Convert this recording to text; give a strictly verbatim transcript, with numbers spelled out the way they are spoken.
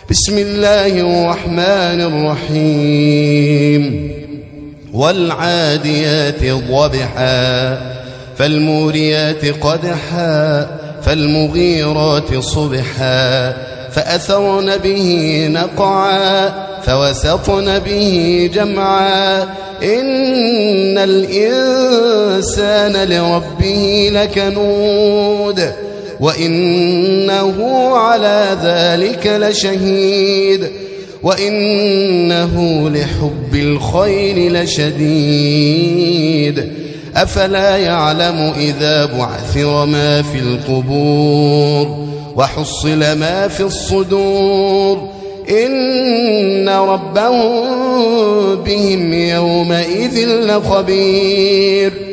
بسم الله الرحمن الرحيم والعاديات ضبحا فالموريات قدحا فالمغيرات صبحا فأثرن به نقعا فوسطن به جمعا إن الإنسان لربه لكنود وإنه على ذلك لشهيد وإنه لحب الخير لشديد أفلا يعلم إذا بعثر ما في القبور وحصل ما في الصدور إن ربهم بهم يومئذ لخبير